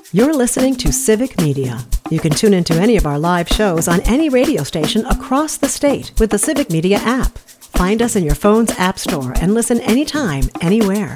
You're listening to Civic Media. You can tune into any of our live shows on any radio station across the state with the Civic Media app. Find us in your phone's app store and listen anytime, anywhere.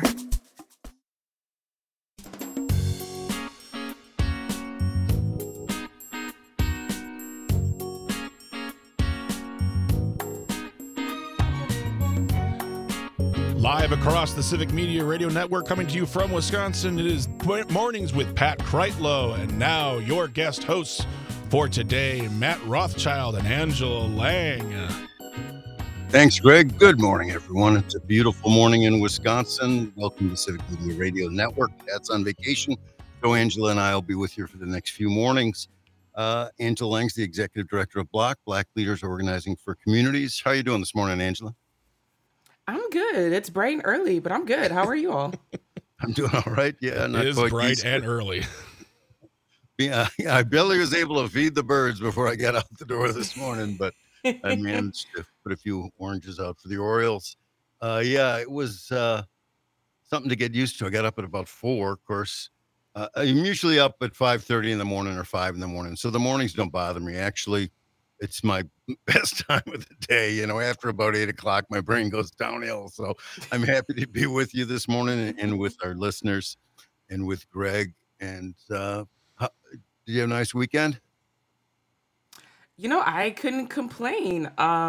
Live across the Civic Media Radio Network, coming to you from Wisconsin, it is Mornings with Pat Kreitlow. And now your guest hosts for today, Matt Rothschild and Angela Lang. Thanks, Greg. Good morning, everyone. It's a beautiful morning in Wisconsin. Welcome to Civic Media Radio Network. Pat's on vacation, so Angela and I will be with you for the next few mornings. Angela Lang's the Executive Director of Black Leaders Organizing for Communities. How are you doing this morning, Angela? I'm good. It's bright and early, but I'm good. How are you all? I'm doing all right. Yeah, it is bright and early. Yeah, I barely was able to feed the birds before I got out the door this morning, but I managed to put a few oranges out for the Orioles. It was something to get used to. I got up at about 4, of course. I'm usually up at 5:30 in the morning or 5 in the morning, so the mornings don't bother me. Actually, it's my best time of the day. You know, after about 8 o'clock, my brain goes downhill. So I'm happy to be with you this morning and with our listeners and with Greg. And did you have a nice weekend? You know, I couldn't complain.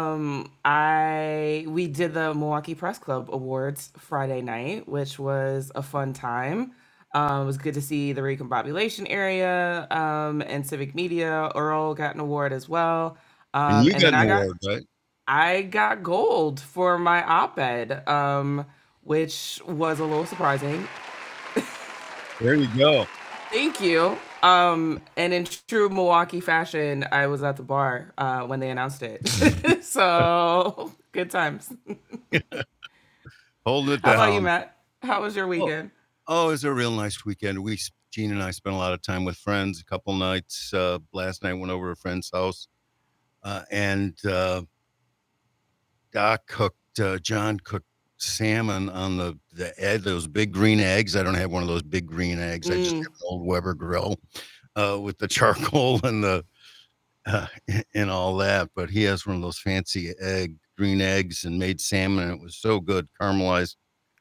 We did the Milwaukee Press Club Awards Friday night, which was a fun time. It was good to see the Recombobulation area and Civic Media. Earl got an award as well. And you got an award, right? I got gold for my op-ed, which was a little surprising. There you go. Thank you. And in true Milwaukee fashion, I was at the bar when they announced it. So good times. Hold it down. How about you, Matt? How was your weekend? Oh, it was a real nice weekend. Gene and I spent a lot of time with friends, a couple nights. Last night went over to a friend's house, and John cooked salmon on the egg, those big green eggs. I don't have one of those big green eggs. I just have an old Weber grill with the charcoal and the and all that. But he has one of those fancy green eggs and made salmon, and it was so good, caramelized.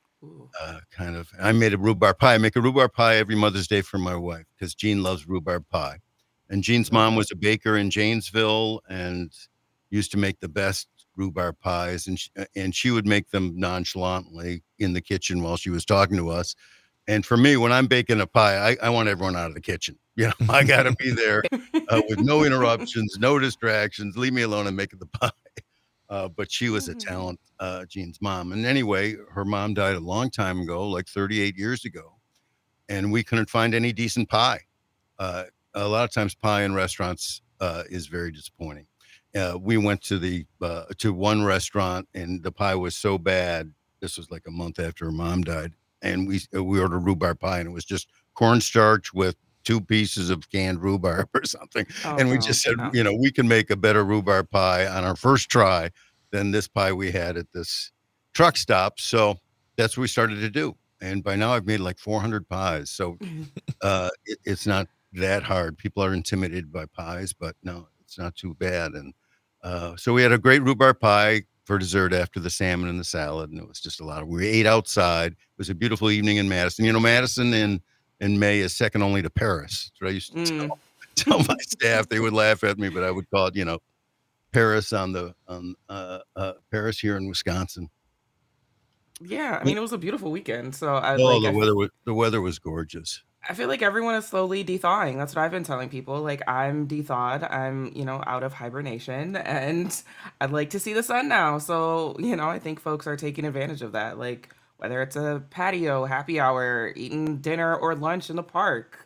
I made a rhubarb pie. I make a rhubarb pie every Mother's Day for my wife because Jean loves rhubarb pie. And Jean's mom was a baker in Janesville and used to make the best rhubarb pies. And she would make them nonchalantly in the kitchen while she was talking to us. And for me, when I'm baking a pie, I want everyone out of the kitchen. You know, I got to be there with no interruptions, no distractions. Leave me alone and make the pie. But she was a talent, Jean's mom. And anyway, her mom died a long time ago, like 38 years ago. And we couldn't find any decent pie. A lot of times pie in restaurants is very disappointing. We went to to one restaurant and the pie was so bad. This was like a month after her mom died. And we ordered rhubarb pie and it was just cornstarch with 2 pieces of canned rhubarb or something. And we just said, you know, we can make a better rhubarb pie on our first try than this pie we had at this truck stop. So that's what we started to do. And by now I've made like 400 pies. So it's not that hard. People are intimidated by pies, but no, it's not too bad. And so we had a great rhubarb pie for dessert after the salmon and the salad. And it was just we ate outside. It was a beautiful evening in Madison. You know, Madison in May is second only to Paris. That's what I used to tell my staff. They would laugh at me, but I would call it, you know, Paris Paris here in Wisconsin. Yeah, I mean, it was a beautiful weekend. So the weather was gorgeous. I feel like everyone is slowly de-thawing. That's what I've been telling people. Like, I'm de-thawed. I'm, out of hibernation, and I'd like to see the sun now. So, I think folks are taking advantage of that. Like, whether it's a patio, happy hour, eating dinner or lunch in the park.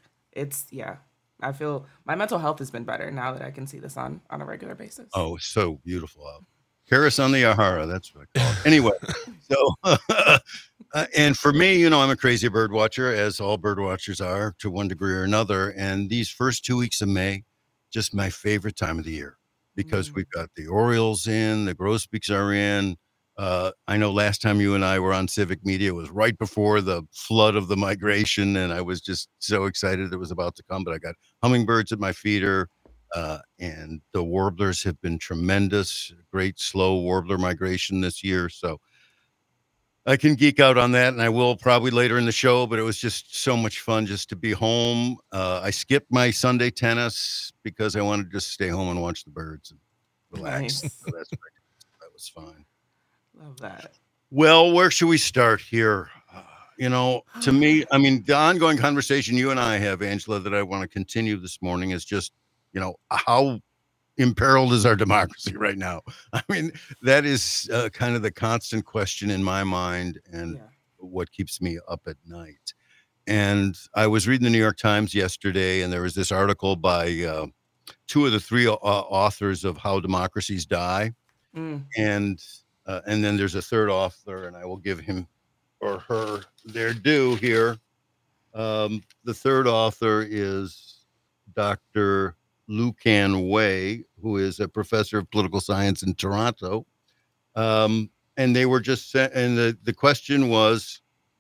I feel my mental health has been better now that I can see the sun on a regular basis. Oh, so beautiful out. Paris on the Sahara, that's what I call it. Anyway, so, and for me, I'm a crazy bird watcher, as all bird watchers are to one degree or another. And these first 2 weeks of May, just my favorite time of the year, because we've got the Orioles in, the grosbeaks are in, I know last time you and I were on Civic Media was right before the flood of the migration, and I was just so excited it was about to come. But I got hummingbirds at my feeder, and the warblers have been tremendous. Great slow warbler migration this year, so I can geek out on that, and I will probably later in the show. But it was just so much fun just to be home. I skipped my Sunday tennis because I wanted to just stay home and watch the birds and relax. Nice. So that's great. That was fine. Love that. Well, where should we start here? To me, I mean, the ongoing conversation you and I have, Angela, that I want to continue this morning is just, how imperiled is our democracy right now? I mean, that is kind of the constant question in my mind and Yeah. what keeps me up at night. And I was reading the New York Times yesterday, and there was this article by two of the three authors of How Democracies Die. Mm. And then there's a third author, and I will give him or her their due here. The third author is Dr. Lucan Way, who is a professor of political science in Toronto. And they were just and the question was,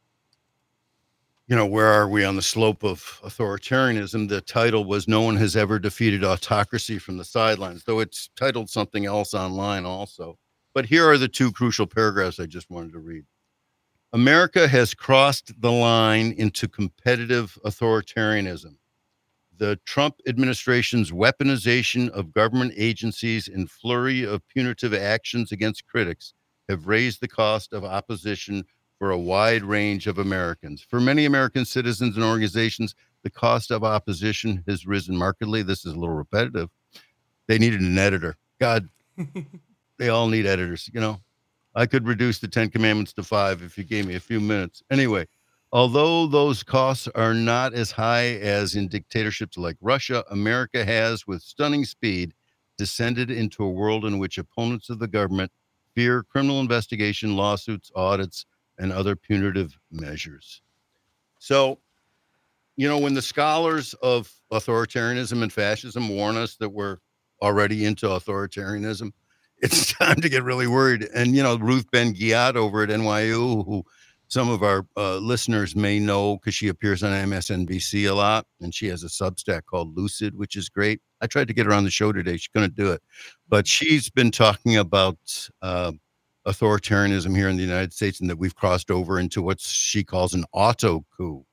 where are we on the slope of authoritarianism? The title was "No One Has Ever Defeated Autocracy from the Sidelines," though it's titled something else online also. But here are the two crucial paragraphs I just wanted to read. America has crossed the line into competitive authoritarianism. The Trump administration's weaponization of government agencies and flurry of punitive actions against critics have raised the cost of opposition for a wide range of Americans. For many American citizens and organizations, the cost of opposition has risen markedly. This is a little repetitive. They needed an editor. God, they all need editors, I could reduce the 10 Commandments to 5 if you gave me a few minutes. Anyway, although those costs are not as high as in dictatorships like Russia, America has, with stunning speed, descended into a world in which opponents of the government fear criminal investigation, lawsuits, audits, and other punitive measures. So, when the scholars of authoritarianism and fascism warn us that we're already into authoritarianism, it's time to get really worried. And, Ruth Ben-Ghiat over at NYU, who some of our listeners may know because she appears on MSNBC a lot, and she has a Substack called Lucid, which is great. I tried to get her on the show today. She couldn't do it. But she's been talking about authoritarianism here in the United States and that we've crossed over into what she calls an auto coup.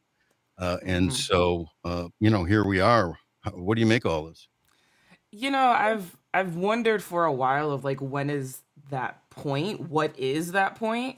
So, here we are. What do you make of all this? I've wondered for a while of like, when is that point? What is that point?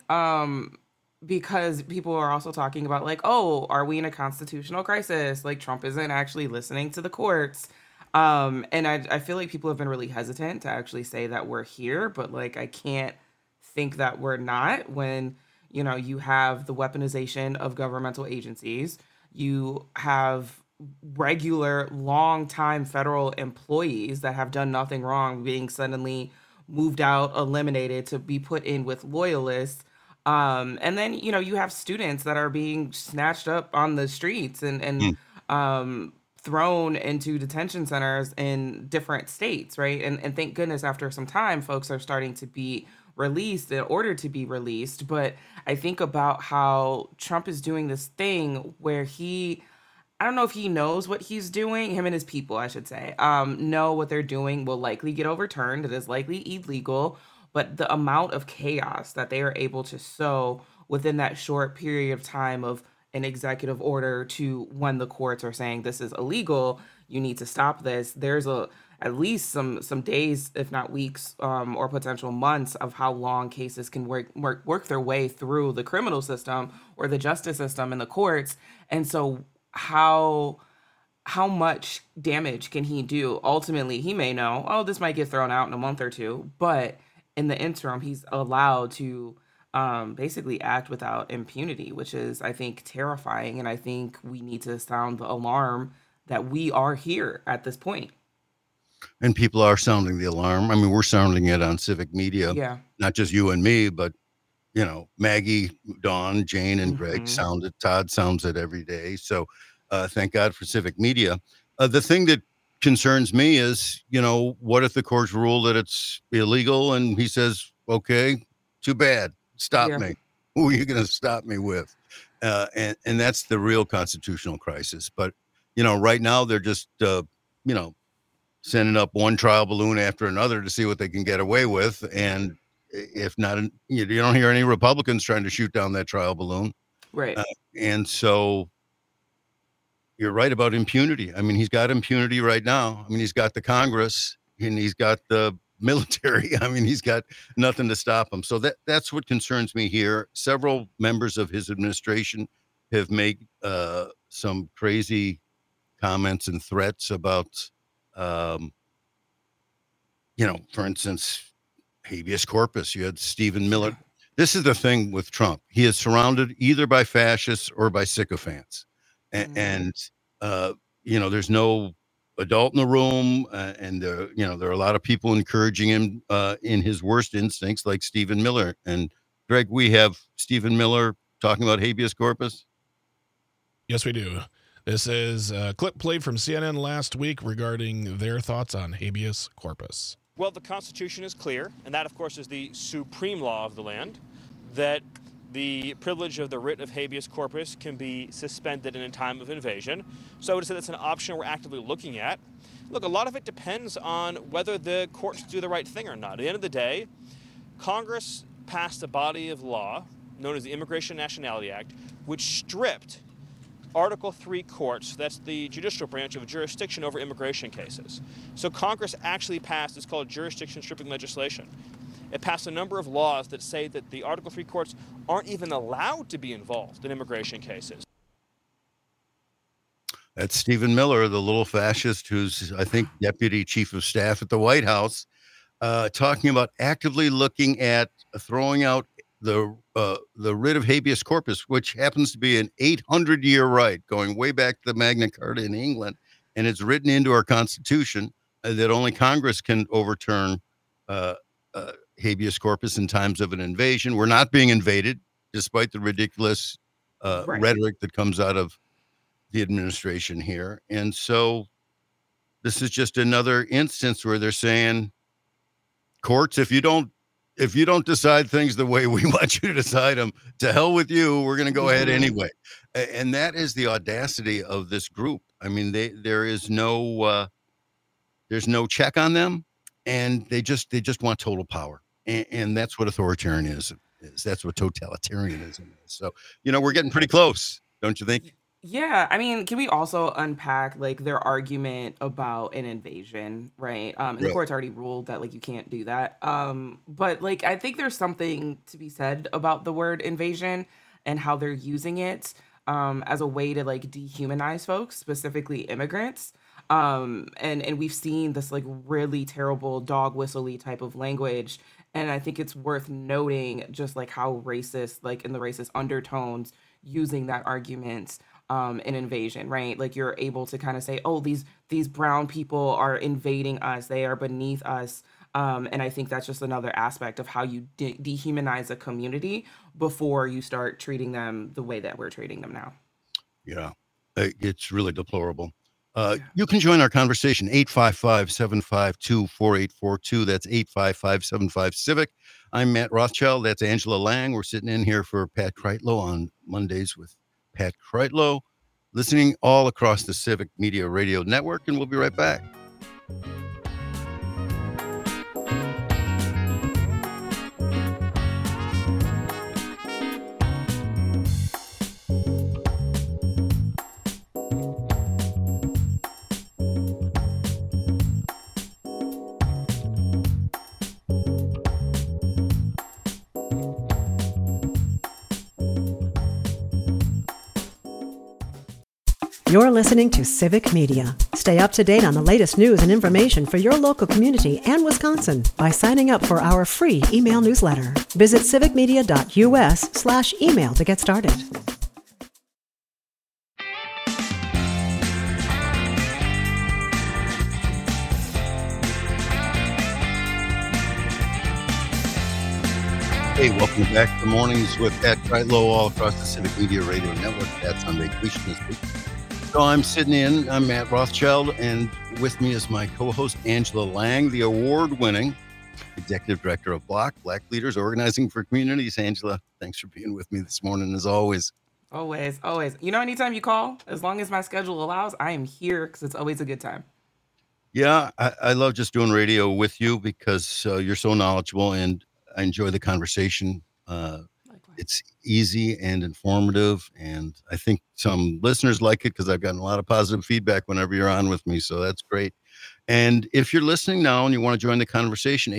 Because people are also talking about like, oh, are we in a constitutional crisis? Like Trump isn't actually listening to the courts. And I feel like people have been really hesitant to actually say that we're here, but like I can't think that we're not when, you have the weaponization of governmental agencies, you have regular long-time federal employees that have done nothing wrong being suddenly moved out, eliminated to be put in with loyalists. And then, you have students that are being snatched up on the streets and thrown into detention centers in different states, right? And thank goodness after some time, folks are starting to be released in order to be released. But I think about how Trump is doing this thing where I don't know if he knows what he's doing, him and his people, I should say, know what they're doing will likely get overturned. It is likely illegal, but the amount of chaos that they are able to sow within that short period of time of an executive order to when the courts are saying this is illegal, you need to stop this. There's at least some days, if not weeks, or potential months of how long cases can work their way through the criminal system or the justice system and the courts. And so how much damage can he do? Ultimately, he may know, oh, this might get thrown out in a month or two, but in the interim, he's allowed to basically act without impunity, which is, I think, terrifying. And I think we need to sound the alarm that we are here at this point. And people are sounding the alarm. I mean, we're sounding it on Civic Media. Yeah. Not just you and me, but, Maggie, Dawn, Jane, and Greg sound it. Todd sounds it every day. So thank God for Civic Media. The thing that concerns me is, what if the courts rule that it's illegal and he says, okay, Too bad. Stop Yeah. me. Who are you going to stop me with? And that's the real constitutional crisis. But, right now they're just, sending up one trial balloon after another to see what they can get away with. And if not, you don't hear any Republicans trying to shoot down that trial balloon. Right. And so you're right about impunity. I mean, he's got impunity right now. I mean, he's got the Congress and he's got the military. I mean, he's got nothing to stop him. So that's what concerns me here. Several members of his administration have made some crazy comments and threats about, for instance, habeas corpus. You had Stephen Miller. This is the thing with Trump. He is surrounded either by fascists or by sycophants. And there's no adult in the room. And there are a lot of people encouraging him in his worst instincts, like Stephen Miller. And Greg, we have Stephen Miller talking about habeas corpus. Yes, we do. This is a clip played from CNN last week regarding their thoughts on habeas corpus. Well, the Constitution is clear, and that, of course, is the supreme law of the land, that the privilege of the writ of habeas corpus can be suspended in a time of invasion. So I would say that's an option we're actively looking at. Look, a lot of it depends on whether the courts do the right thing or not. At the end of the day, Congress passed a body of law known as the Immigration and Nationality Act, which stripped Article 3 courts, that's the judicial branch, of jurisdiction over immigration cases. So Congress actually passed, it's called jurisdiction stripping legislation. It passed a number of laws that say that the Article 3 courts aren't even allowed to be involved in immigration cases. That's Stephen Miller, the little fascist who's, I think, deputy chief of staff at the White House, talking about actively looking at throwing out the writ of habeas corpus, which happens to be an 800-year right, going way back to the Magna Carta in England, and it's written into our Constitution that only Congress can overturn habeas corpus in times of an invasion. We're not being invaded, despite the ridiculous rhetoric that comes out of the administration here. And so this is just another instance where they're saying, courts, if you don't decide things the way we want you to decide them, to hell with you, we're going to go ahead anyway. And that is the audacity of this group. I mean, there's no check on them, and they just want total power. And that's what authoritarianism is. That's what totalitarianism is. So, we're getting pretty close, don't you think? Yeah, I mean, can we also unpack their argument about an invasion, right? And the court's already ruled that you can't do that. But I think there's something to be said about the word invasion and how they're using it as a way to dehumanize folks, specifically immigrants. And we've seen this really terrible dog whistle-y type of language. And I think it's worth noting just how racist, in the racist undertones, using that argument in invasion, right? You're able to kind of say, oh, these brown people are invading us, they are beneath us. And I think that's just another aspect of how you dehumanize a community before you start treating them the way that we're treating them now. Yeah, it's really deplorable. You can join our conversation, 855-752-4842. That's 855-75-CIVIC. I'm Matt Rothschild. That's Angela Lang. We're sitting in here for Pat Kreitlow on Mondays with Pat Kreitlow, listening all across the Civic Media Radio Network, and we'll be right back. You're listening to Civic Media. Stay up to date on the latest news and information for your local community and Wisconsin by signing up for our free email newsletter. Visit civicmedia.us/email to get started. Hey, welcome back to Mornings with Pat Kreitlow all across the Civic Media Radio Network. Pat's on vacation this week. So I'm Matt Rothschild, and with me is my co-host Angela Lang, the award-winning Executive Director of Block, Black Leaders Organizing for Communities. Angela, thanks for being with me this morning, as always. Always, always. Anytime you call, as long as my schedule allows, I am here because it's always a good time. Yeah, I love just doing radio with you because you're so knowledgeable and I enjoy the conversation. Likewise. It's easy and informative, and I think some listeners like it because I've gotten a lot of positive feedback whenever you're on with me, so that's great. And if you're listening now and you want to join the conversation,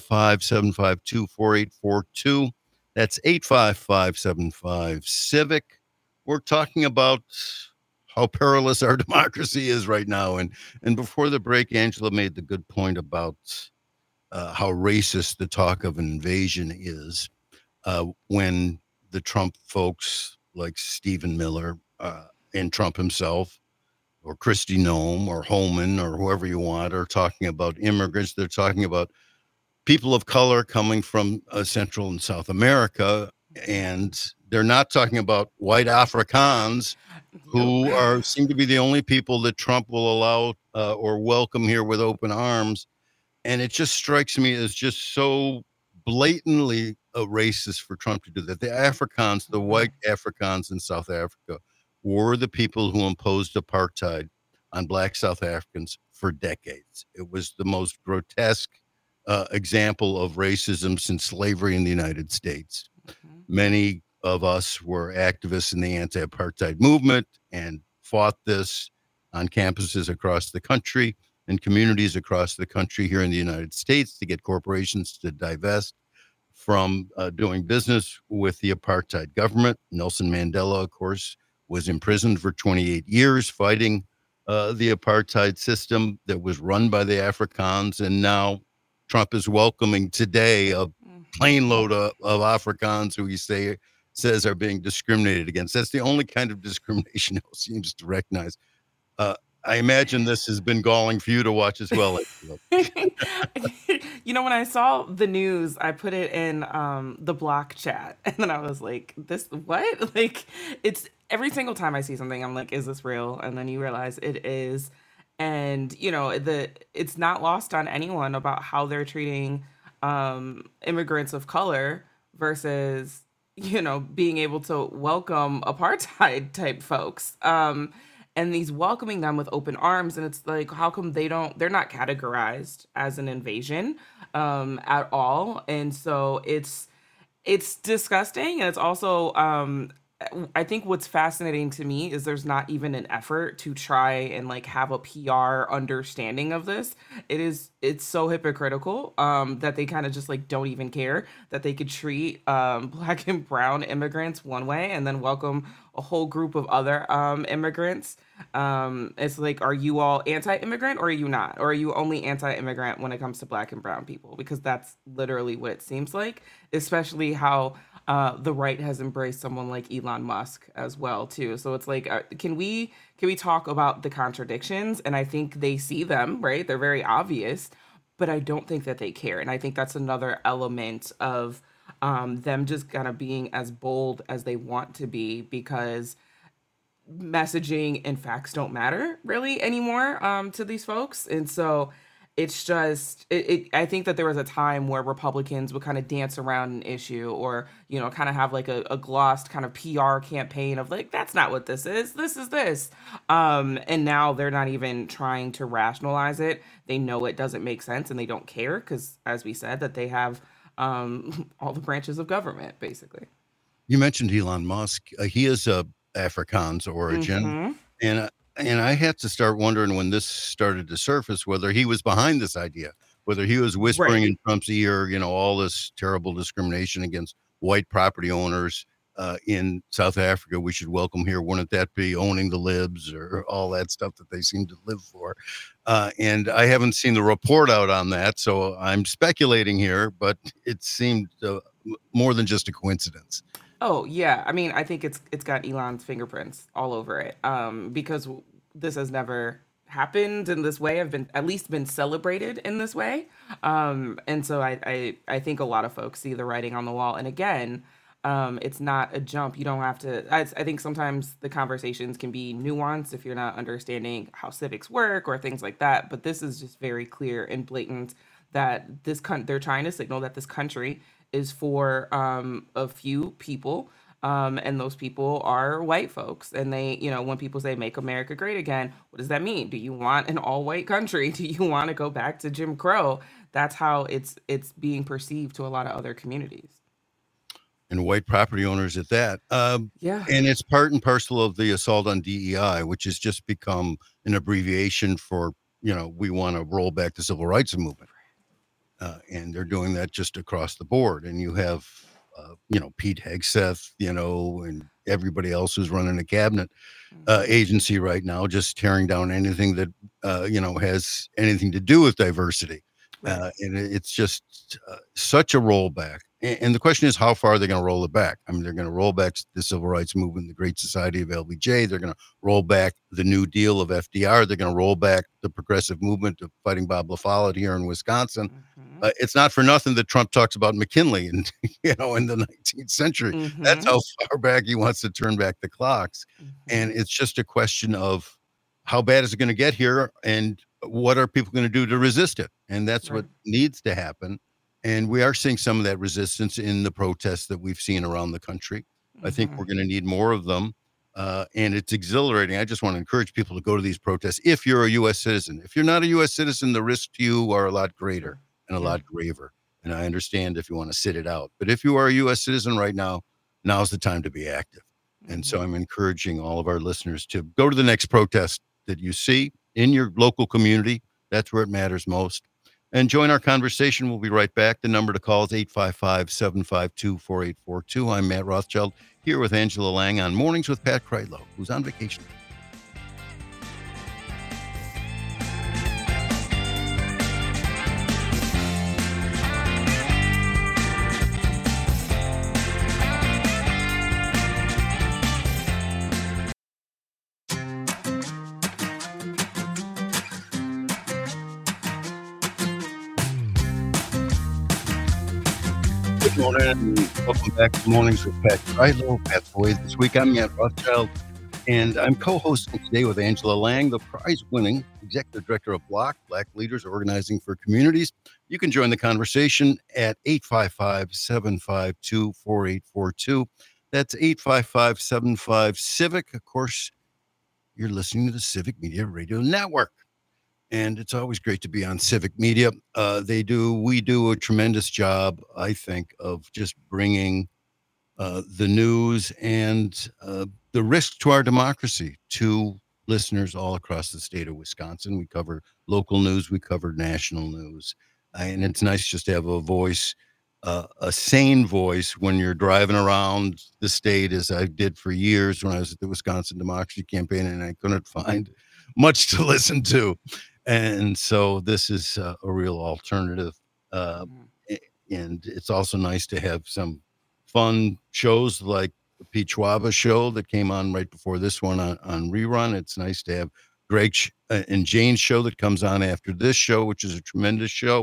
855-752-4842. That's 855-75-CIVIC. We're talking about how perilous our democracy is right now. And before the break, Angela made the good point about how racist the talk of an invasion is. When the Trump folks like Stephen Miller and Trump himself or Kristi Noem or Holman or whoever you want are talking about immigrants, they're talking about people of color coming from Central and South America, and they're not talking about white Afrikaans who seem to be the only people that Trump will allow or welcome here with open arms. And it just strikes me as just so blatantly racist for Trump to do that. The Afrikaans, the white Afrikaans in South Africa, were the people who imposed apartheid on Black South Africans for decades. It was the most grotesque example of racism since slavery in the United States. Many of us were activists in the anti-apartheid movement and fought this on campuses across the country and communities across the country here in the United States to get corporations to divest from doing business with the apartheid government. Nelson Mandela, of course, was imprisoned for 28 years fighting the apartheid system that was run by the Afrikaans. And now Trump is welcoming today a plane load of Afrikaans who he says are being discriminated against. That's the only kind of discrimination he seems to recognize. I imagine this has been galling for you to watch as well. When I saw the news, I put it in the Block chat, and then I was like, "This what?" Like, it's every single time I see something, I'm like, "Is this real?" And then you realize it is, and it's not lost on anyone about how they're treating immigrants of color versus being able to welcome apartheid type folks. And he's welcoming them with open arms, and it's like, how come they're not categorized as an invasion at all? And so it's disgusting, and it's also I think what's fascinating to me is there's not even an effort to try and like have a PR understanding of this. It's so hypocritical that they kind of just like don't even care that they could treat Black and brown immigrants one way and then welcome a whole group of other immigrants. It's like, are you all anti-immigrant or are you not? Or are you only anti-immigrant when it comes to Black and brown people? Because that's literally what it seems like, especially how the right has embraced someone like Elon Musk as well too. So it's like, can we talk about the contradictions? And I think they see them, right? They're very obvious, but I don't think that they care. And I think that's another element of them just kind of being as bold as they want to be, because messaging and facts don't matter really anymore to these folks. And so it's just I think that there was a time where Republicans would kind of dance around an issue or kind of have like a glossed kind of PR campaign of like, that's not what this is this, and now they're not even trying to rationalize it. They know it doesn't make sense and they don't care because, as we said, that they have all the branches of government basically. You mentioned Elon Musk. He is a Afrikaans origin, and I had to start wondering when this started to surface whether he was behind this idea, whether he was whispering in Trump's ear, all this terrible discrimination against white property owners in South Africa. We should welcome here. Wouldn't that be owning the libs or all that stuff that they seem to live for? And I haven't seen the report out on that, so I'm speculating here, but it seemed more than just a coincidence. Oh yeah, I mean, I think it's got Elon's fingerprints all over it, because this has never happened in this way. Have been at least been celebrated in this way, and so I think a lot of folks see the writing on the wall. And again, it's not a jump. You don't have to. I think sometimes the conversations can be nuanced if you're not understanding how civics work or things like that. But this is just very clear and blatant that they're trying to signal that this country is for a few people. And those people are white folks. And they, when people say make America great again, what does that mean? Do you want an all white country? Do you want to go back to Jim Crow? That's how it's being perceived to a lot of other communities. And white property owners at that. Yeah. And it's part and parcel of the assault on DEI, which has just become an abbreviation for, we want to roll back the civil rights movement. And they're doing that just across the board. And you have, Pete Hegseth, and everybody else who's running a cabinet agency right now, just tearing down anything that, has anything to do with diversity. Right. And it's just such a rollback. And the question is, how far are they going to roll it back? I mean, they're going to roll back the civil rights movement, the Great Society of LBJ. They're going to roll back the New Deal of FDR. They're going to roll back the progressive movement of fighting Bob La Follette here in Wisconsin. It's not for nothing that Trump talks about McKinley and, in the 19th century. That's how far back he wants to turn back the clocks. And it's just a question of how bad is it going to get here and what are people going to do to resist it? And that's what needs to happen. And we are seeing some of that resistance in the protests that we've seen around the country. I think we're going to need more of them. And it's exhilarating. I just want to encourage people to go to these protests if you're a U.S. citizen. If you're not a U.S. citizen, the risks to you are a lot greater and a lot graver. And I understand if you want to sit it out. But if you are a U.S. citizen right now, now's the time to be active. And so I'm encouraging all of our listeners to go to the next protest that you see in your local community. That's where it matters most. And join our conversation. We'll be right back. The number to call is 855-752-4842. I'm Matt Rothschild here with Angela Lang on Mornings with Pat Kreitlow, who's on vacation. Good morning. Welcome back to Mornings with Pat Kreitlow. Pat's away this week. I'm Matt Rothschild, and I'm co-hosting today with Angela Lang, the prize-winning Executive Director of Block, Black Leaders Organizing for Communities. You can join the conversation at 855-752-4842. That's 855-75-CIVIC. Of course, you're listening to the Civic Media Radio Network. And it's always great to be on Civic Media. We do a tremendous job, I think, of just bringing the news and the risk to our democracy to listeners all across the state of Wisconsin. We cover local news, we cover national news. And it's nice just to have a voice, a sane voice when you're driving around the state, as I did for years when I was at the Wisconsin Democracy Campaign, and I couldn't find much to listen to. And so this is a real alternative. And it's also nice to have some fun shows like the Pete Schwab show that came on right before this one on Rerun. It's nice to have Greg and Jane's show that comes on after this show, which is a tremendous show.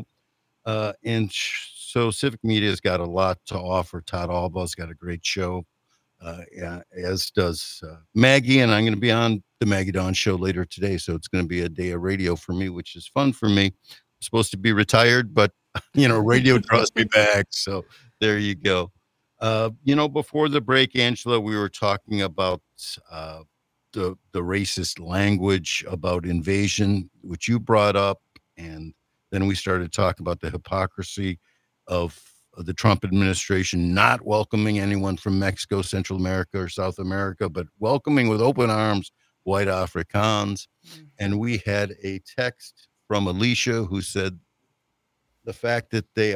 So Civic Media has got a lot to offer. Todd Albaugh's got a great show. As does Maggie, and I'm going to be on the Maggie Dawn show later today, so it's going to be a day of radio for me, which is fun for me. I'm supposed to be retired, but radio draws me back, so there you go. Before the break, Angela, we were talking about the racist language about invasion, which you brought up, and then we started talking about the hypocrisy of the Trump administration not welcoming anyone from Mexico, Central America, or South America, but welcoming with open arms white Afrikaans. And we had a text from Alicia who said the fact that they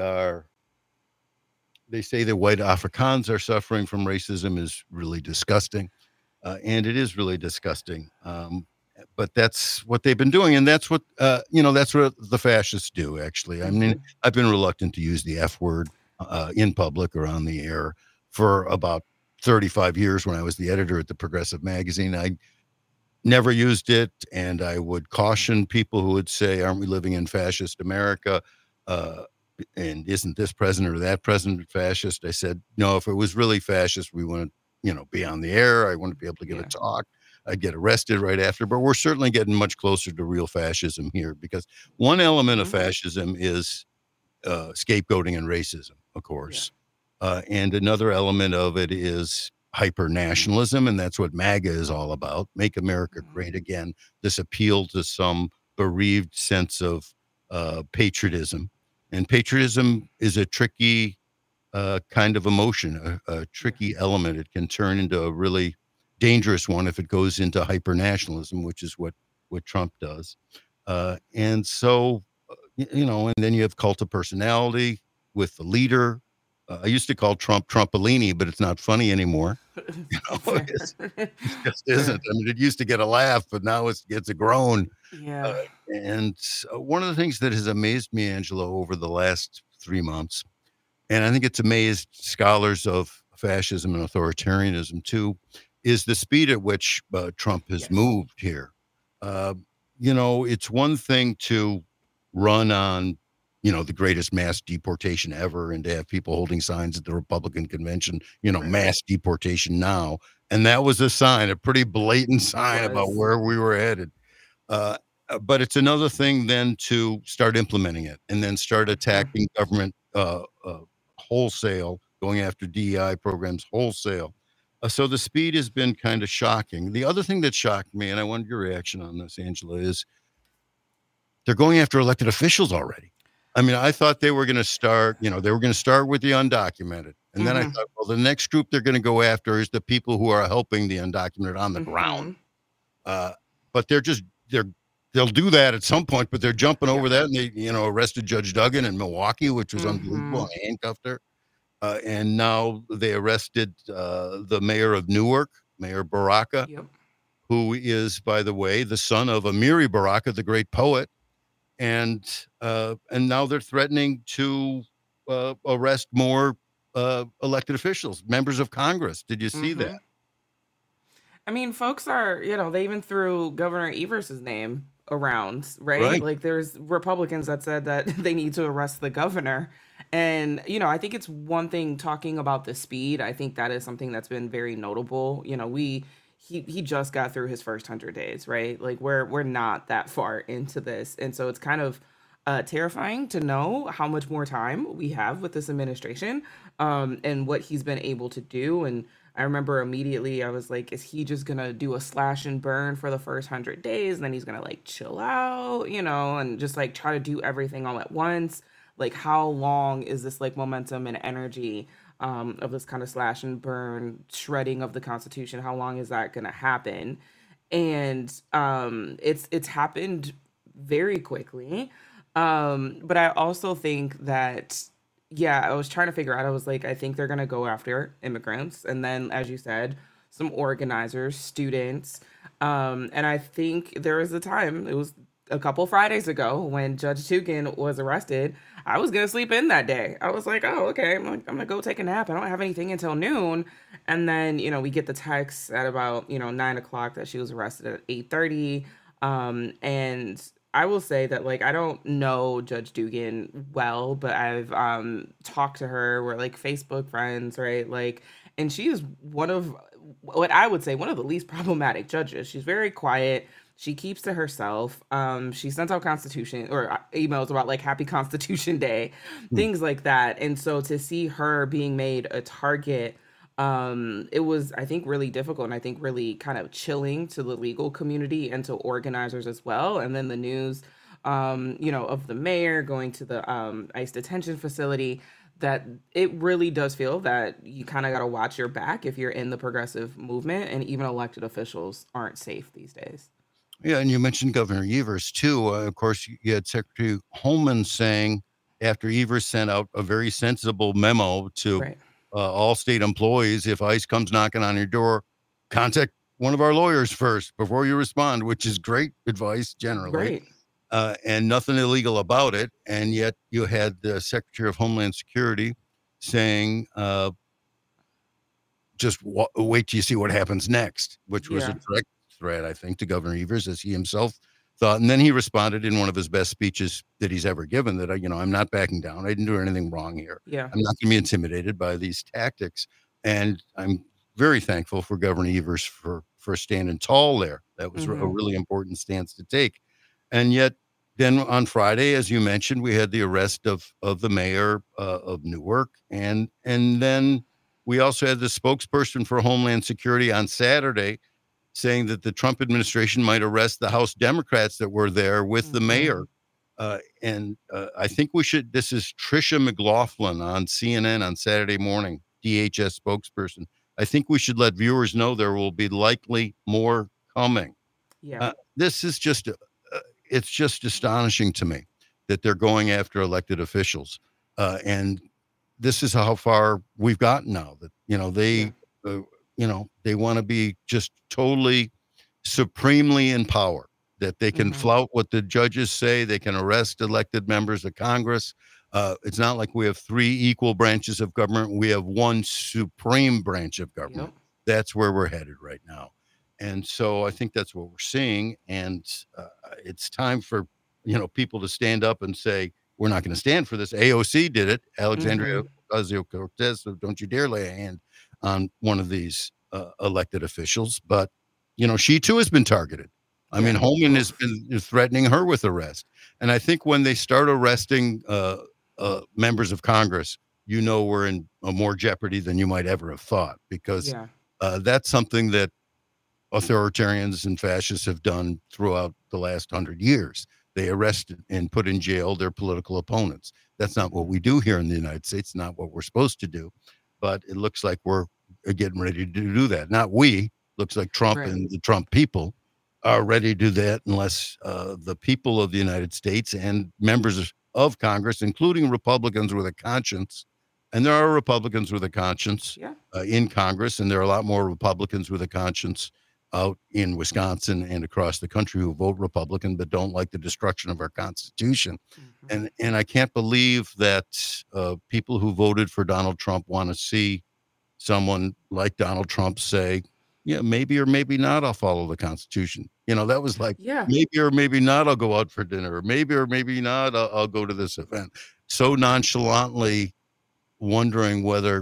say that white Afrikaans are suffering from racism is really disgusting. And it is really disgusting. But that's what they've been doing. And that's what, that's what the fascists do, actually. I mean, I've been reluctant to use the F word in public or on the air for about 35 years when I was the editor at the Progressive Magazine. I never used it, and I would caution people who would say, aren't we living in fascist America? And isn't this president or that president fascist? I said, no, if it was really fascist, we wouldn't, be on the air. I wouldn't be able to give a talk. I'd get arrested right after. But we're certainly getting much closer to real fascism here, because one element of fascism is scapegoating and racism, of Yeah. course. And another element of it is hyper nationalism, and that's what MAGA is all about. Make America Mhm. great again. This appeal to some bereaved sense of patriotism, and patriotism is a tricky kind of emotion, a Yeah. tricky element. It can turn into a really dangerous one if it goes into hyper nationalism, which is what Trump does. And so, and then you have cult of personality with the leader. I used to call Trump Trumpellini, but it's not funny anymore. Fair. It just isn't. Fair. I mean, it used to get a laugh, but now it's a groan. Uh, Yeah. and one of the things that has amazed me, Angela, over the last 3 months, and I think it's amazed scholars of fascism and authoritarianism too, is the speed at which Trump has Yes. moved here. Uh, it's one thing to run on, the greatest mass deportation ever and to have people holding signs at the Republican convention, Right. mass deportation now. And that was a sign, a pretty blatant It sign about was. where we were headed. Uh, but it's another thing then to start implementing it and then start Mhm. attacking government wholesale, going after DEI programs wholesale. So the speed has been kind of shocking. The other thing that shocked me, and I wanted your reaction on this, Angela, is they're going after elected officials already. I mean, I thought they were going to start, they were going to start with the undocumented. And then I Mhm. thought, well, the next group they're going to go after is the people who are helping the undocumented on the ground. Mhm. Uh, but they'll do that at some point, but they're jumping Yeah. over that. And they, arrested Judge Duggan in Milwaukee, which was unbelievable, Mhm. and handcuffed her. And now they arrested the mayor of Newark, Mayor Baraka, Yep. who is, by the way, the son of Amiri Baraka, the great poet. And now they're threatening to arrest more elected officials, members of Congress. Did you see that? Mhm. I mean, folks are, they even threw Governor Evers's name around, right? Right. Like, there's Republicans that said that they need to arrest the governor. And, I think it's one thing talking about the speed. I think that is something that's been very notable. He just got through his first 100 days, right? Like, we're not that far into this. And so it's kind of terrifying to know how much more time we have with this administration, and what he's been able to do. And I remember immediately I was like, is he just gonna do a slash and burn for the first 100 days and then he's gonna like chill out, and just like try to do everything all at once? Like, how long is this like momentum and energy of this kind of slash and burn shredding of the Constitution? How long is that gonna happen? And it's happened very quickly. But I also think that, yeah, I was trying to figure out, I was like, I think they're going to go after immigrants. And then, as you said, some organizers, students. And I think there was a time, it was a couple Fridays ago when Judge Dugan was arrested. I was going to sleep in that day. I was like, oh, okay, I'm going to go take a nap. I don't have anything until noon. And then, we get the text at about, 9 o'clock that she was arrested at 8:30. And I will say that, like, I don't know Judge Dugan well, but I've talked to her. We're like Facebook friends, right? Like, and she is one of what I would say one of the least problematic judges. She's very quiet. She keeps to herself. She sent out Constitution or emails about like Happy Constitution Day, Hmm. things like that. And so to see her being made a target, it was, I think, really difficult, and I think really kind of chilling to the legal community and to organizers as well. And then the news, of the mayor going to the ICE detention facility, that it really does feel that you kind of got to watch your back if you're in the progressive movement, and even elected officials aren't safe these days. Yeah, and you mentioned Governor Evers too. Of course, you had Secretary Holman saying after Evers sent out a very sensible memo to Right. all state employees, if ICE comes knocking on your door, contact one of our lawyers first before you respond, which is great advice generally, Right. and nothing illegal about it. And yet you had the Secretary of Homeland Security saying, just wait till you see what happens next, which was a Yeah. direct threat, I think, to Governor Evers, as he himself thought. And then he responded in one of his best speeches that he's ever given that, I'm not backing down. I didn't do anything wrong here. Yeah. I'm not going to be intimidated by these tactics. And I'm very thankful for Governor Evers for standing tall there. That was a Hmm. really important stance to take. And yet then on Friday, as you mentioned, we had the arrest of the mayor of Newark, and then we also had the spokesperson for Homeland Security on Saturday saying that the Trump administration might arrest the House Democrats that were there with the mayor. And I think we should. This is Tricia McLaughlin on CNN on Saturday morning, DHS spokesperson. I think we should let viewers know there will be likely more coming. Yeah. This is just, it's just astonishing to me that they're going after elected officials. And this is how far we've gotten now that, they want to be just totally supremely in power, that they can flout what the judges say. They can arrest elected members of Congress. It's not like we have three equal branches of government. We have one supreme branch of government. Yep. That's where we're headed right now. And so I think that's what we're seeing. And it's time for, people to stand up and say, we're not going to stand for this. AOC did it. Alexandria Ocasio-Cortez. So don't you dare lay a hand on one of these elected officials. But, she too has been targeted. I mean, Holman is threatening her with arrest. And I think when they start arresting members of Congress, we're in more jeopardy than you might ever have thought, because that's something that authoritarians and fascists have done throughout the last 100 years. They arrest and put in jail their political opponents. That's not what we do here in the United States, not what we're supposed to do. But it looks like we're getting ready to do that. Not we, looks like Trump and the Trump people are ready to do that, unless the people of the United States and members of Congress, including Republicans with a conscience, and there are Republicans with a conscience in Congress, and there are a lot more Republicans with a conscience out in Wisconsin and across the country who vote Republican but don't like the destruction of our Constitution. And I can't believe that people who voted for Donald Trump want to see someone like Donald Trump say, maybe or maybe not I'll follow the Constitution. That was like, maybe or maybe not I'll go out for dinner, or maybe not I'll go to this event. So nonchalantly wondering whether,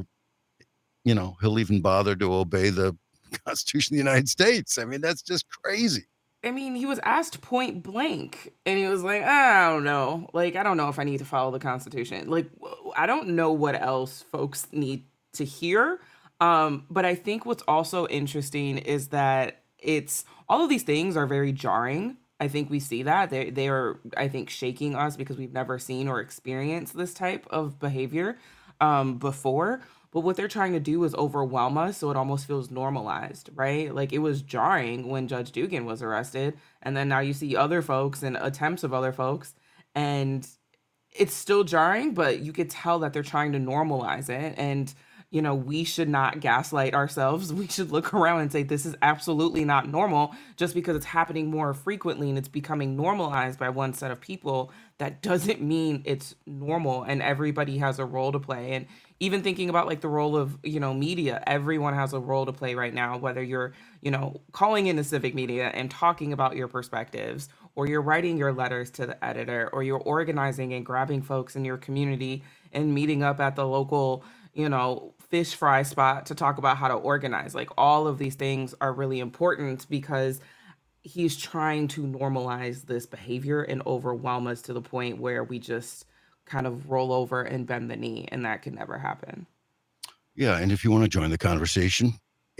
he'll even bother to obey the Constitution of the United States. I mean, that's just crazy. I mean, he was asked point blank, and he was like, I don't know. Like, I don't know if I need to follow the Constitution. Like, I don't know what else folks need to hear. But I think what's also interesting is that all of these things are very jarring. I think we see that they are, I think, shaking us because we've never seen or experienced this type of behavior before. But what they're trying to do is overwhelm us, so it almost feels normalized, right? Like, it was jarring when Judge Dugan was arrested, and then now you see other folks and attempts of other folks, and it's still jarring, but you could tell that they're trying to normalize it. And we should not gaslight ourselves. We should look around and say, this is absolutely not normal. Just because it's happening more frequently and it's becoming normalized by one set of people, that doesn't mean it's normal, and everybody has a role to play. And even thinking about like the role of, media, everyone has a role to play right now, whether you're, calling in the civic media and talking about your perspectives, or you're writing your letters to the editor, or you're organizing and grabbing folks in your community and meeting up at the local, fish fry spot to talk about how to organize. Like, all of these things are really important because he's trying to normalize this behavior and overwhelm us to the point where we just kind of roll over and bend the knee, and that could never happen. Yeah, and if you want to join the conversation,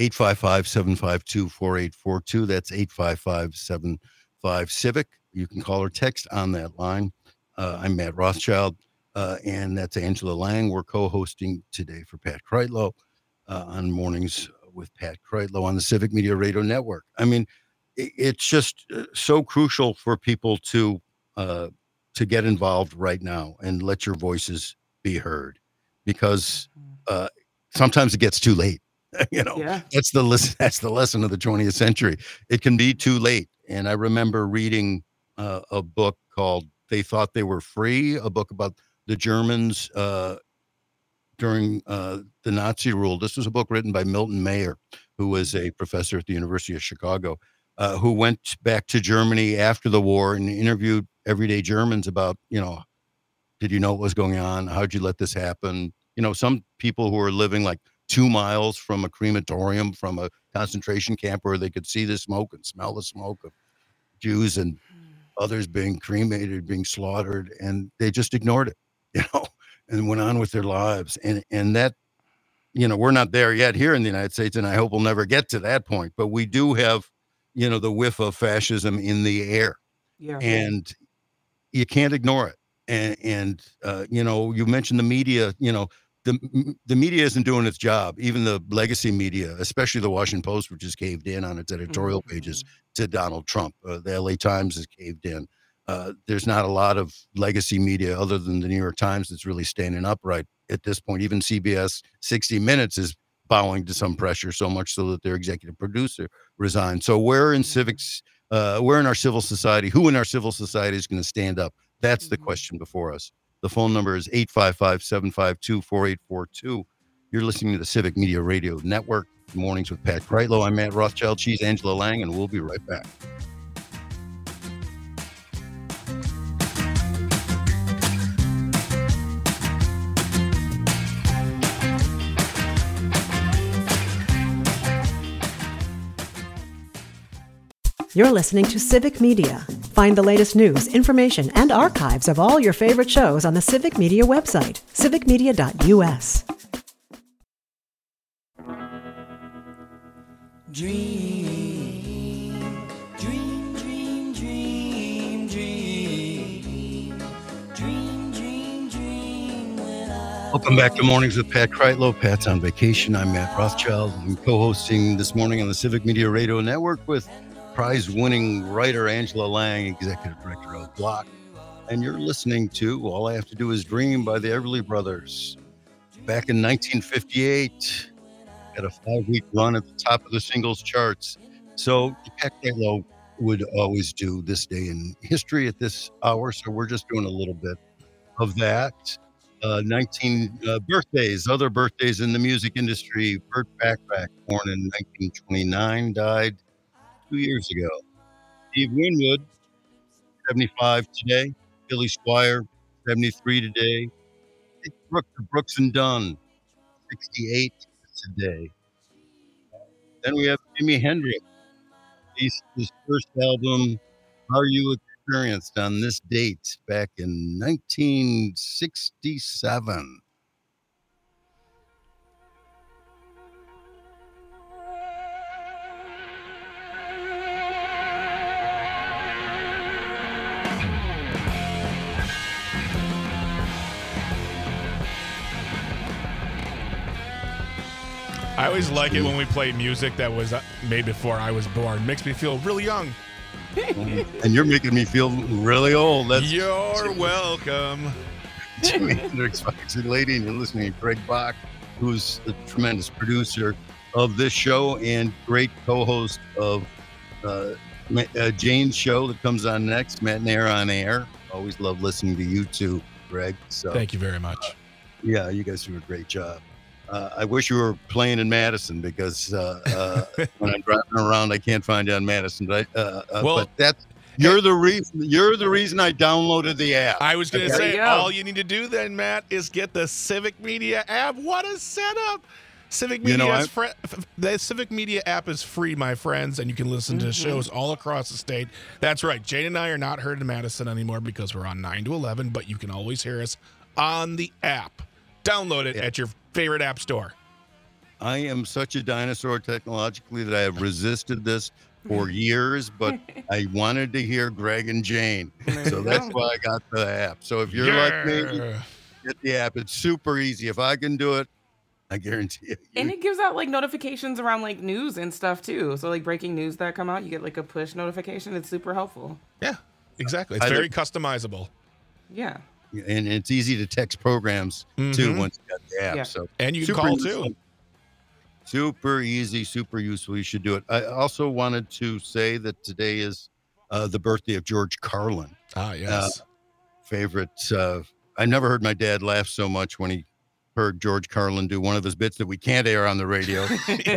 855-752-4842. That's 855-75-CIVIC. You can call or text on that line. I'm Matt Rothschild. And that's Angela Lang. We're co-hosting today for Pat Kreitlow on Mornings with Pat Kreitlow on the Civic Media Radio Network. I mean, it's just so crucial for people to get involved right now and let your voices be heard, because sometimes it gets too late. That's the lesson of the 20th century. It can be too late. And I remember reading a book called They Thought They Were Free, a book about the Germans during the Nazi rule. This was a book written by Milton Mayer, who was a professor at the University of Chicago, who went back to Germany after the war and interviewed everyday Germans about, did you know what was going on? How'd you let this happen? Some people who were living like 2 miles from a crematorium, from a concentration camp where they could see the smoke and smell the smoke of Jews, and others being cremated, being slaughtered, and they just ignored it, and went on with their lives. And that, we're not there yet here in the United States, and I hope we'll never get to that point. But we do have, the whiff of fascism in the air, and you can't ignore it. And you mentioned the media. The media isn't doing its job. Even the legacy media, especially the Washington Post, which has caved in on its editorial pages to Donald Trump. The LA Times has caved in. There's not a lot of legacy media other than the New York Times that's really standing upright at this point. Even CBS 60 Minutes is bowing to some pressure, so much so that their executive producer resigned. So where in our civil society, who in our civil society is going to stand up? That's the question before us. The phone number is 855-752-4842. You're listening to the Civic Media Radio Network. Mornings with Pat Kreitlow. I'm Matt Rothschild. She's Angela Lang, and we'll be right back. You're listening to Civic Media. Find the latest news, information, and archives of all your favorite shows on the Civic Media website, civicmedia.us. Dream, dream, dream, dream, dream, dream, dream, dream. Welcome back to Mornings with Pat Kreitlow. Pat's on vacation. I'm Matt Rothschild. I'm co-hosting this morning on the Civic Media Radio Network with prize-winning writer Angela Lang, executive director of Block. And you're listening to All I Have to Do Is Dream by the Everly Brothers. Back in 1958, had a 5-week run at the top of the singles charts. So Pat Kreitlow would always do This Day in History at this hour, so we're just doing a little bit of that. 19 birthdays, other birthdays in the music industry. Burt Bacharach, born in 1929, died 2 years ago. Steve Winwood, 75 today. Billy Squier, 73 today. Brooks and Dunn, 68 today. Then we have Jimi Hendrix. His first album, Are You Experienced, on this date back in 1967. I always like it when we play music that was made before I was born. Makes me feel really young. And you're making me feel really old. You're welcome. Jimi Hendrix, Foxy Lady, and you're listening to Greg Bach, who's a tremendous producer of this show and great co-host of Jane's show that comes on next, Matinee on Air. Always love listening to you too, Greg. So thank you very much. Yeah, you guys do a great job. I wish you were playing in Madison because when I'm driving around, I can't find you on Madison. But that's you're the reason I downloaded the app. I was going to say all you need to do then, Matt, is get the Civic Media app. What a setup! Civic Media the Civic Media app is free, my friends, and you can listen to shows all across the state. That's right. Jane and I are not heard in Madison anymore because we're on 9 to 11, but you can always hear us on the app. Download it at your favorite app store. I am such a dinosaur technologically that I have resisted this for years, but I wanted to hear Greg and Jane. So that's why I got the app. So if you're like me, get the app. It's super easy. If I can do it, I guarantee it. And it gives out like notifications around like news and stuff too. So like breaking news that come out, you get like a push notification. It's super helpful. Yeah, exactly. It's very customizable. Yeah. And it's easy to text programs too once you got the app. Yeah. So and you can call too. Super easy, super useful. You should do it. I also wanted to say that today is the birthday of George Carlin. Ah, yes. Favorite. I never heard my dad laugh so much when he heard George Carlin do one of his bits that we can't air on the radio.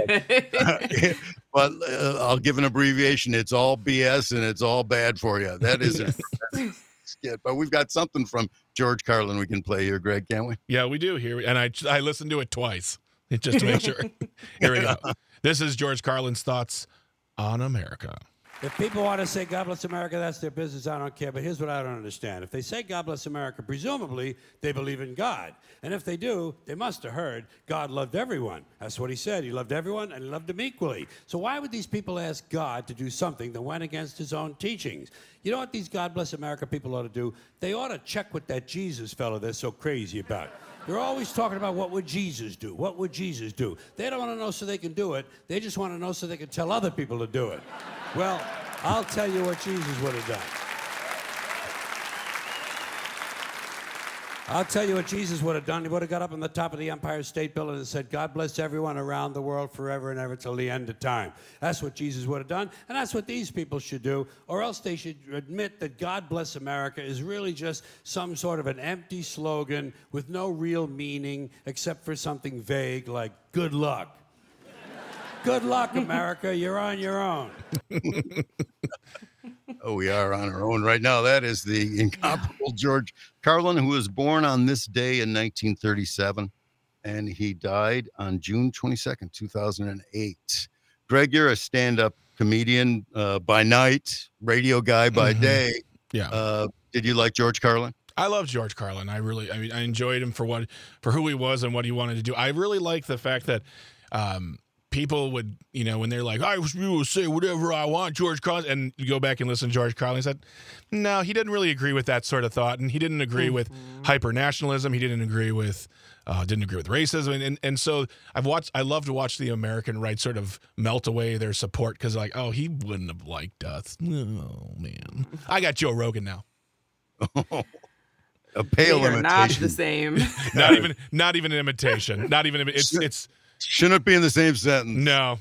but I'll give an abbreviation. It's all BS and it's all bad for you. That is it. But we've got something from George Carlin we can play here, Greg, can't we? Yeah, we do here. And I listened to it twice just to make sure. Here we go. This is George Carlin's thoughts on America. If people want to say God bless America, that's their business. I don't care. But here's what I don't understand. If they say God bless America, presumably they believe in God. And if they do, they must have heard God loved everyone. That's what he said. He loved everyone and he loved them equally. So why would these people ask God to do something that went against his own teachings? You know what these God bless America people ought to do? They ought to check with that Jesus fellow they're so crazy about. They're always talking about what would Jesus do? What would Jesus do? They don't want to know so they can do it. They just want to know so they can tell other people to do it. Well, I'll tell you what Jesus would have done. I'll tell you what Jesus would have done. He would have got up on the top of the Empire State Building and said, God bless everyone around the world forever and ever till the end of time. That's what Jesus would have done, and that's what these people should do, or else they should admit that God bless America is really just some sort of an empty slogan with no real meaning except for something vague like good luck. Good luck, America. You're on your own. Oh, we are on our own right now. That is the incomparable George Carlin, who was born on this day in 1937, and he died on June 22nd, 2008. Greg, you're a stand-up comedian by night, radio guy by day. Yeah. Did you like George Carlin? I love George Carlin. I enjoyed him for who he was and what he wanted to do. I really like the fact that people would, when they're like, I will say whatever I want, George Carlin, and you go back and listen to George Carlin, he said, no, he didn't really agree with that sort of thought, and he didn't agree with hyper-nationalism. He didn't agree with racism, and so I love to watch the American right sort of melt away their support, because like, oh, he wouldn't have liked us. Oh, man. I got Joe Rogan now. A pale They are imitation. not the same. not even an imitation. Not even it's Shouldn't be in the same sentence. no.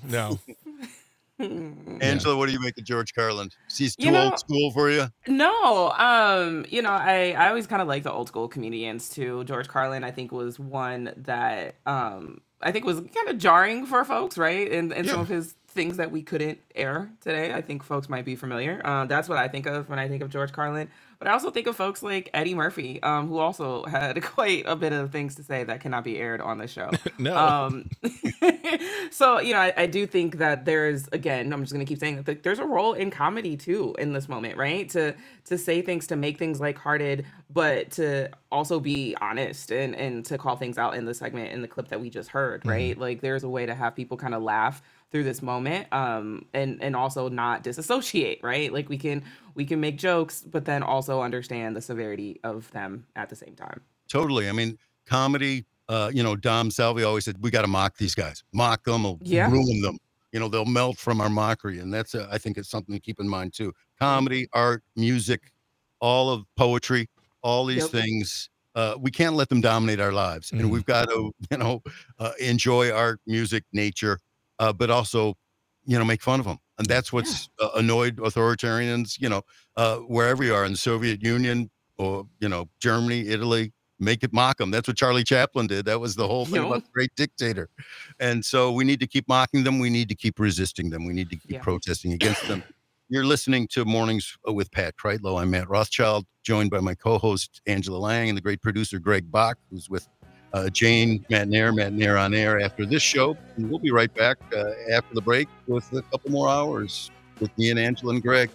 Angela, what do you make of George Carlin? He's too old school for you? No, I always kind of like the old school comedians too. George Carlin, I think, was one that I think was kind of jarring for folks, right? And some of his things that we couldn't air today, I think folks might be familiar. That's what I think of when I think of George Carlin. But I also think of folks like Eddie Murphy, who also had quite a bit of things to say that cannot be aired on the show. No. So, I do think that there's, again, I'm just going to keep saying that there's a role in comedy too in this moment, right? To say things, to make things lighthearted, but to also be honest and to call things out in the segment, in the clip that we just heard, right? Like there's a way to have people kind of laugh through this moment, and also not disassociate, right? Like we can make jokes, but then also understand the severity of them at the same time. Totally. I mean, comedy, Dom Salvi always said, we got to mock these guys. Mock them or ruin them. They'll melt from our mockery. And that's, I think it's something to keep in mind too. Comedy, art, music, all of poetry, all these things, we can't let them dominate our lives. And we've got to, enjoy art, music, nature, but also, make fun of them. And that's what's annoyed authoritarians, wherever you are in the Soviet Union or, Germany, Italy, mock them. That's what Charlie Chaplin did. That was the whole thing about the great dictator. And so we need to keep mocking them. We need to keep resisting them. We need to keep protesting against them. You're listening to Mornings with Pat Kreitlow. I'm Matt Rothschild, joined by my co-host, Angela Lang, and the great producer, Greg Bach, who's with Jane McNair on air after this show. And we'll be right back after the break with a couple more hours with me and Angela and Greg.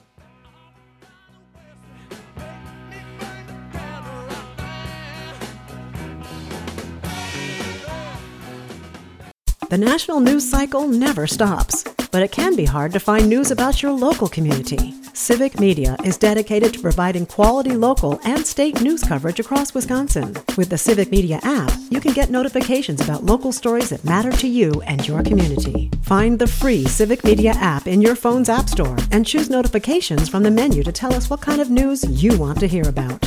The national news cycle never stops, but it can be hard to find news about your local community. Civic Media is dedicated to providing quality local and state news coverage across Wisconsin. With the Civic Media app, you can get notifications about local stories that matter to you and your community. Find the free Civic Media app in your phone's app store and choose notifications from the menu to tell us what kind of news you want to hear about.